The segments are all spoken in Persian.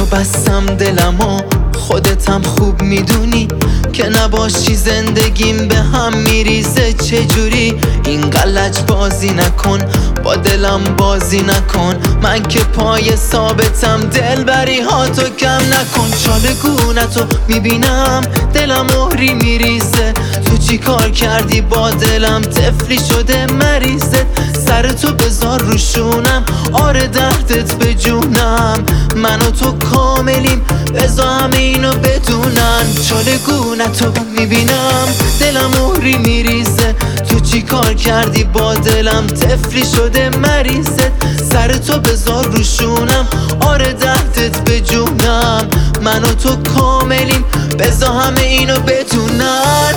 تو بستم دلمو، خودتم خوب میدونی که نباشی زندگیم به هم میریزه. چجوری این غلط بازی نکن، با دلم بازی نکن، من که پای ثابتم، دلبری ها تو کم نکن. چالگونتو میبینم دلم مهری میریزه، تو چی کار کردی با دلم، طفلی شده مریضه. سر تو بذار روشونم، آره دردت به جونم، من و تو کاملیم بذار همه اینو بدونن. چالگونتو میبینم دلم مهری میریزه، تو چی کار کردی با دلم، طفلی شده مریضه. سر تو بذار روشونم، آره دردت به جونم، من و تو کاملیم بذار همه اینو بدونن.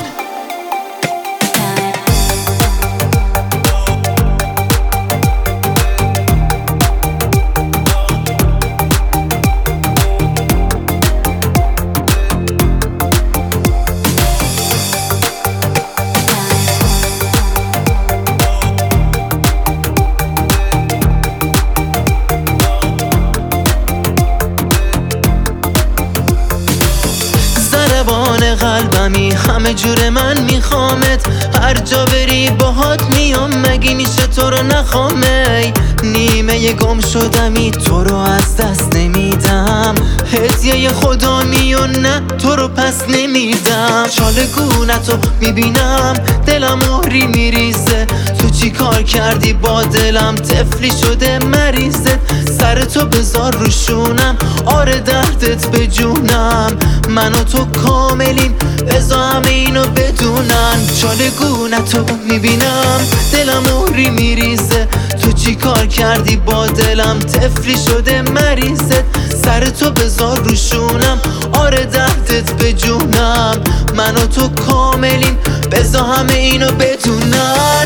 قلبمی همه جور من میخوامت، هر جا بری باهات میام، مگه میشه تو رو نخوامه؟ نیمه گم شدمی تو رو از دست نمیدم، هدیه خدا میون نه تو رو پس نمیدم. چالگونتو میبینم دلم مهری میریزه، تو چی کار کردی با دلم، طفلی شده مریضه. سر تو بذار روشونم، آره دردت به جونم، من و تو کاملیم بذار همه اینو بدونن. چالگونتو میبینم دلم مهری میریزه، تو چی کار کردی با دلم، طفلی شده مریضه. سر تو بذار روشونم، آره دردت به جونم، من و تو کاملیم بذار همه اینو بدونن.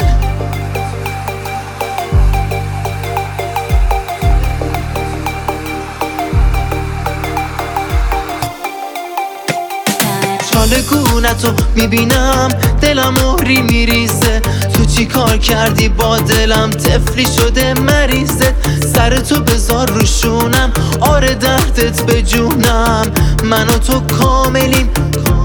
چالگونتو میبینم دلم مهری میریزه، تو چی کار کردی با دلم، طفلی شده مریضه. سر تو بذار روشونم، آره دردت به جونم، من و تو کاملیم